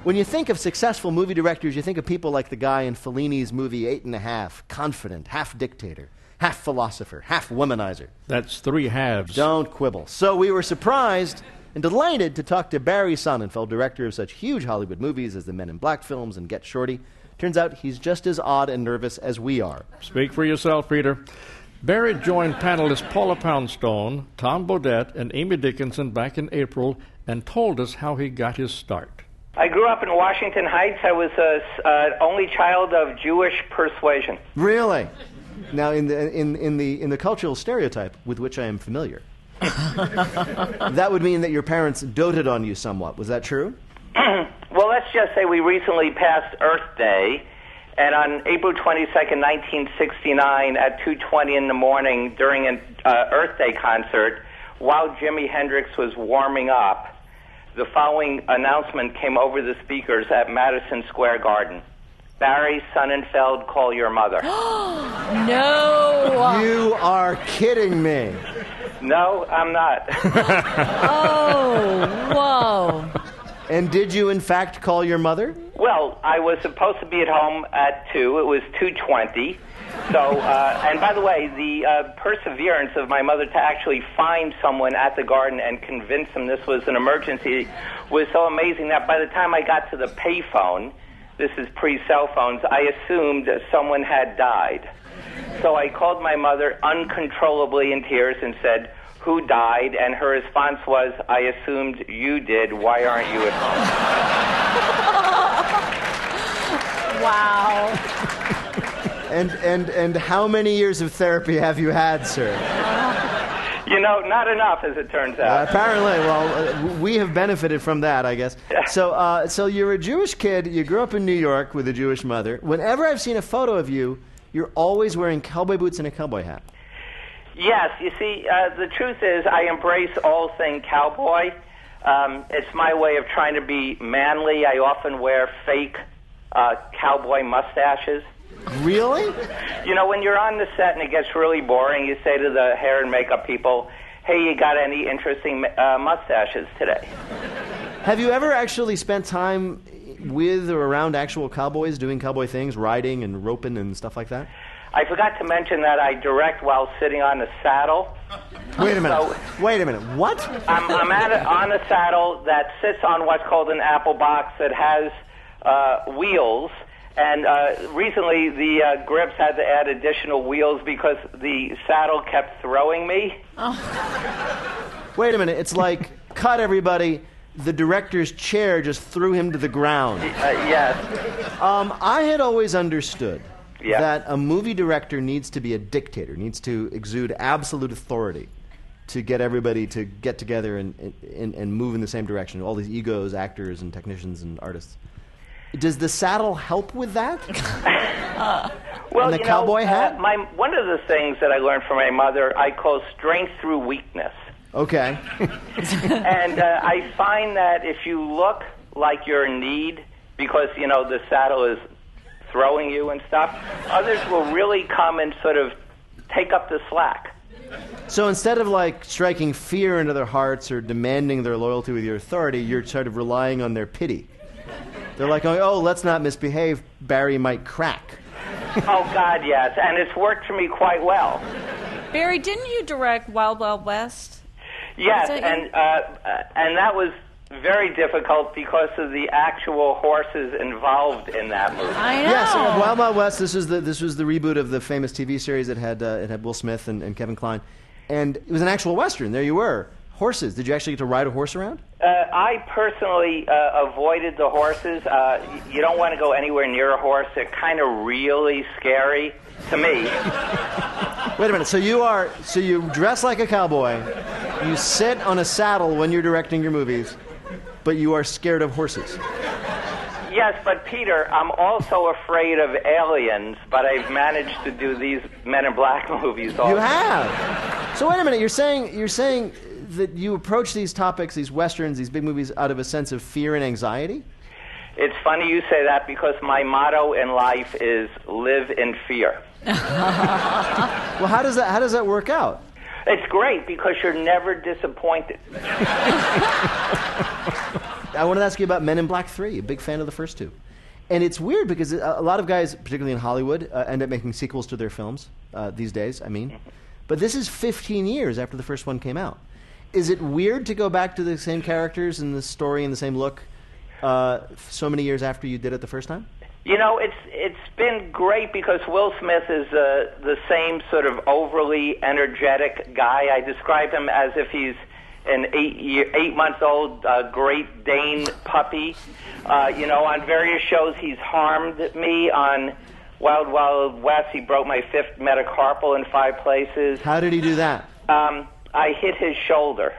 When you think of successful movie directors, you think of people like the guy in Fellini's movie 8½, confident, half dictator, half philosopher, half womanizer. That's 3 halves. Don't quibble. So we were surprised and delighted to talk to Barry Sonnenfeld, director of such huge Hollywood movies as the Men in Black films and Get Shorty. Turns out he's just as odd and nervous as we are. Speak for yourself, Peter. Barry joined panelists Paula Poundstone, Tom Bodett, and Amy Dickinson back in April and told us how he got his start. I grew up in Washington Heights. I was an only child of Jewish persuasion. Really? Now, in the cultural stereotype with which I am familiar, that would mean that your parents doted on you somewhat. Was that true? Well, let's just say we recently passed Earth Day, and on April 22nd, 1969, at 2:20 in the morning during an Earth Day concert, while Jimi Hendrix was warming up, the following announcement came over the speakers at Madison Square Garden. Barry Sonnenfeld, call your mother. No! You are kidding me. No, I'm not. Oh, whoa. And did you, in fact, call your mother? Well, I was supposed to be at home at 2. It was 2:20. So, and by the way, the perseverance of my mother to actually find someone at the garden and convince them this was an emergency was so amazing that by the time I got to the payphone, this is pre-cell phones, I assumed someone had died. So I called my mother uncontrollably in tears and said, "Who died?" And her response was, "I assumed you did. Why aren't you at home?" Wow. And how many years of therapy have you had, sir? You know, not enough, as it turns out. Apparently, well, we have benefited from that, I guess. So you're a Jewish kid. You grew up in New York with a Jewish mother. Whenever I've seen a photo of you, you're always wearing cowboy boots and a cowboy hat. Yes, you see, the truth is I embrace all thing cowboy. It's my way of trying to be manly. I often wear fake cowboy mustaches. Really? You know, when you're on the set and it gets really boring, you say to the hair and makeup people, "Hey, you got any interesting mustaches today?" Have you ever actually spent time with or around actual cowboys doing cowboy things, riding and roping and stuff like that? I forgot to mention that I direct while sitting on a saddle. Wait a minute. Wait a minute. What? I'm on a saddle that sits on what's called an apple box that has wheels. And recently the grips had to add additional wheels because the saddle kept throwing me. Oh. Wait a minute. It's like, cut everybody. The director's chair just threw him to the ground. Yes. I had always understood Yeah. that a movie director needs to be a dictator, needs to exude absolute authority to get everybody to get together and move in the same direction, all these egos, actors and technicians and artists. Does the saddle help with that? Well, and the cowboy hat? One of the things that I learned from my mother, I call strength through weakness. Okay. And I find that if you look like you're in need, because, you know, the saddle is throwing you and stuff, others will really come and sort of take up the slack. So instead of, like, striking fear into their hearts or demanding their loyalty with your authority, you're sort of relying on their pity. They're like, oh, let's not misbehave. Barry might crack. Oh, God, yes. And it's worked for me quite well. Barry, didn't you direct Wild Wild West? Yes, Was that and that was very difficult because of the actual horses involved in that movie. I know. Yes, Wild Wild West. This was the reboot of the famous TV series that had Will Smith and Kevin Kline, and it was an actual Western. There you were, horses. Did you actually get to ride a horse around? I personally avoided the horses. You don't want to go anywhere near a horse. They're kind of really scary to me. Wait a minute. So you dress like a cowboy, you sit on a saddle when you're directing your movies, but you are scared of horses. Yes, but Peter, I'm also afraid of aliens, but I've managed to do these Men in Black movies also. You have. So wait a minute. You're saying that you approach these topics, these westerns, these big movies, out of a sense of fear and anxiety? It's funny you say that because my motto in life is live in fear. Well, how does that work out? It's great because you're never disappointed. I wanted to ask you about Men in Black 3. A big fan of the first two. And it's weird because a lot of guys, particularly in Hollywood, end up making sequels to their films these days, I mean. But this is 15 years after the first one came out. Is it weird to go back to the same characters and the story and the same look so many years after you did it the first time? You know, it's been great because Will Smith is the same sort of overly energetic guy. I describe him as if he's an 8-month-old Great Dane puppy. You know, on various shows he's harmed me. On Wild Wild West, he broke my 5th metacarpal in 5 places. How did he do that? I hit his shoulder.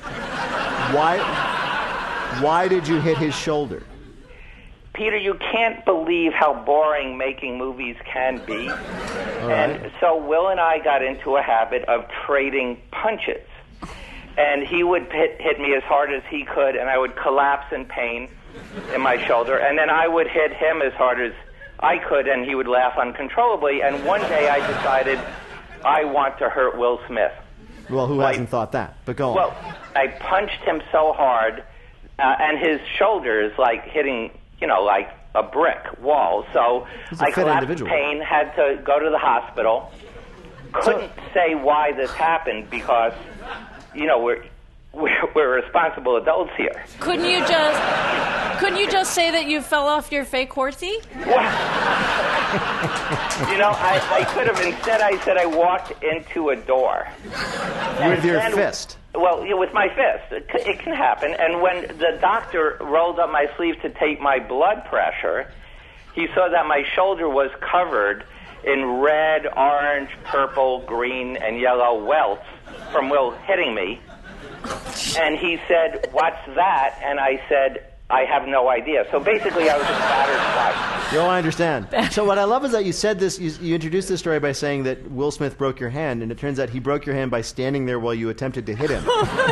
Why did you hit his shoulder? Peter, you can't believe how boring making movies can be. And so Will and I got into a habit of trading punches. And he would hit me as hard as he could, and I would collapse in pain in my shoulder. And then I would hit him as hard as I could, and he would laugh uncontrollably. And one day I decided I want to hurt Will Smith. Well, who hasn't thought that? But go on. Well, I punched him so hard, and his shoulder is like hitting, you know, like a brick wall. So I collapsed in pain, had to go to the hospital. Couldn't say why this happened because, you know, we're responsible adults here. Couldn't you just say that you fell off your fake horsey? Well, you know, I could have. Instead, I said I walked into a door. With your fist? Well, with my fist. It can happen. And when the doctor rolled up my sleeve to take my blood pressure, he saw that my shoulder was covered in red, orange, purple, green, and yellow welts from Will hitting me. And he said, "What's that?" And I said, "I have no idea." So basically, I was just battered twice. No, I understand. So what I love is that you said this, you introduced this story by saying that Will Smith broke your hand, and it turns out he broke your hand by standing there while you attempted to hit him.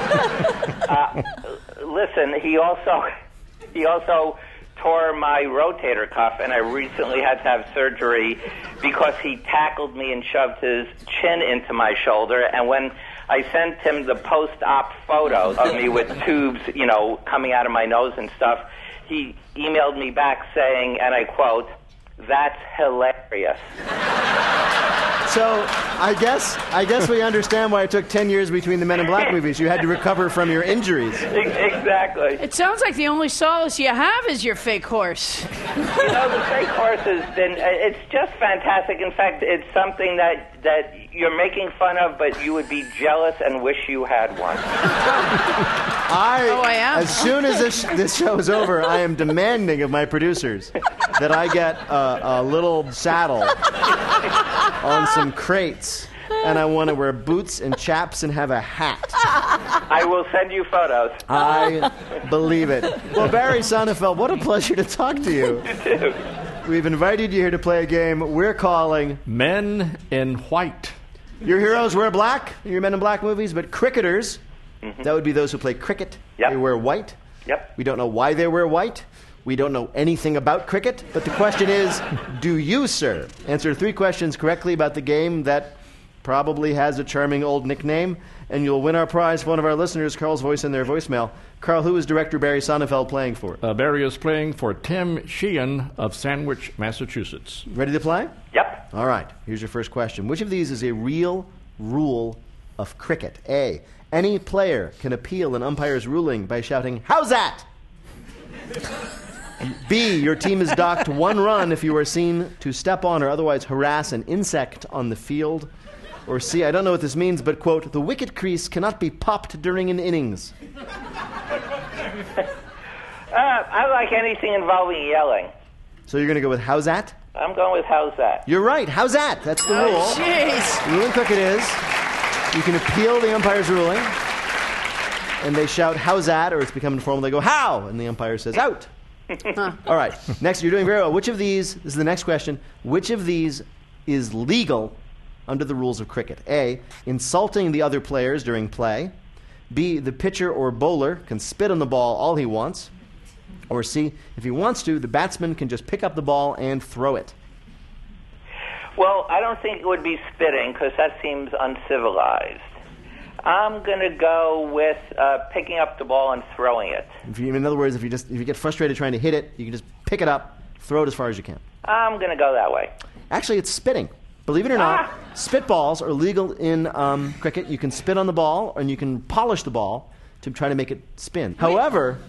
Listen, he also tore my rotator cuff, and I recently had to have surgery because he tackled me and shoved his chin into my shoulder. And when I sent him the post-op photos of me with tubes, you know, coming out of my nose and stuff, he emailed me back saying, and I quote, "That's hilarious." So I guess we understand why it took 10 years between the Men in Black movies. You had to recover from your injuries. Exactly. It sounds like the only solace you have is your fake horse. You know, the fake horse has been, it's just fantastic. In fact, it's something that you're making fun of, but you would be jealous and wish you had one. I am. As soon as this show is over, I am demanding of my producers that I get a little saddle on some crates, and I want to wear boots and chaps and have a hat. I will send you photos. I believe it. Well, Barry Sonnenfeld, what a pleasure to talk to you. You too. We've invited you here to play a game we're calling Men in White. Your heroes wear black in your Men in Black movies, but cricketers, that would be those who play cricket. Yep. They wear white. Yep. We don't know why they wear white. We don't know anything about cricket, but the question is, do you, sir? Answer 3 questions correctly about the game that probably has a charming old nickname, and you'll win our prize for one of our listeners, Carl's voice in their voicemail. Carl, who is director Barry Sonnenfeld playing for? Barry is playing for Tim Sheehan of Sandwich, Massachusetts. Ready to play? Yep. All right, here's your first question. Which of these is a real rule of cricket? A, any player can appeal an umpire's ruling by shouting, "How's that?" B, your team is docked 1 run if you are seen to step on or otherwise harass an insect on the field. Or C, I don't know what this means, but, quote, the wicket crease cannot be popped during an innings. I like anything involving yelling. So you're going to go with how's that? I'm going with how's that. You're right. How's that? That's the rule. Jeez. The rule in cricket is you can appeal the umpire's ruling, and they shout, how's that? Or it's become informal. They go, how? And the umpire says, out. All right. Next, you're doing very well. Which of these, this is the next question, which of these is legal under the rules of cricket? A, insulting the other players during play. B, the pitcher or bowler can spit on the ball all he wants. Or C, if he wants to, the batsman can just pick up the ball and throw it. Well, I don't think it would be spitting because that seems uncivilized. I'm going to go with picking up the ball and throwing it. In other words, if you get frustrated trying to hit it, you can just pick it up, throw it as far as you can. I'm going to go that way. Actually, it's spitting. Believe it or not, spitballs are legal in cricket. You can spit on the ball, and you can polish the ball to try to make it spin. However,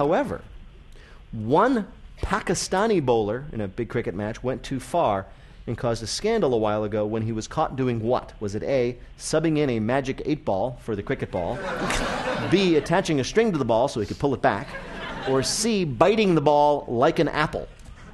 one Pakistani bowler in a big cricket match went too far and caused a scandal a while ago when he was caught doing what? Was it A, subbing in a magic 8-ball for the cricket ball, B, attaching a string to the ball so he could pull it back, or C, biting the ball like an apple?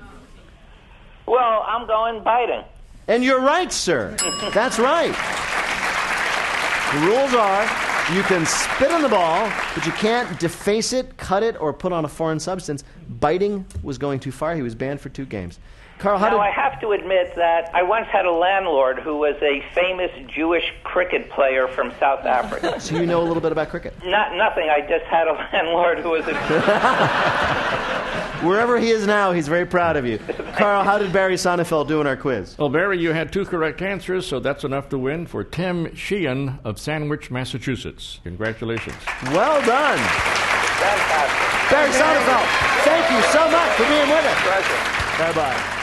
Well, I'm going biting. And you're right, sir. That's right. The rules are you can spit on the ball, but you can't deface it, cut it, or put on a foreign substance. Biting was going too far. He was banned for 2 games. Carl, Now, I have to admit that I once had a landlord who was a famous Jewish cricket player from South Africa. So you know a little bit about cricket? Nothing. I just had a landlord who was a... Wherever he is now, he's very proud of you. Carl, how did Barry Sonnenfeld do in our quiz? Well, Barry, you had 2 correct answers, so that's enough to win for Tim Sheehan of Sandwich, Massachusetts. Congratulations. Well done. Fantastic. Barry Sonnenfeld, thank you so much for being with us. Pleasure. Bye-bye.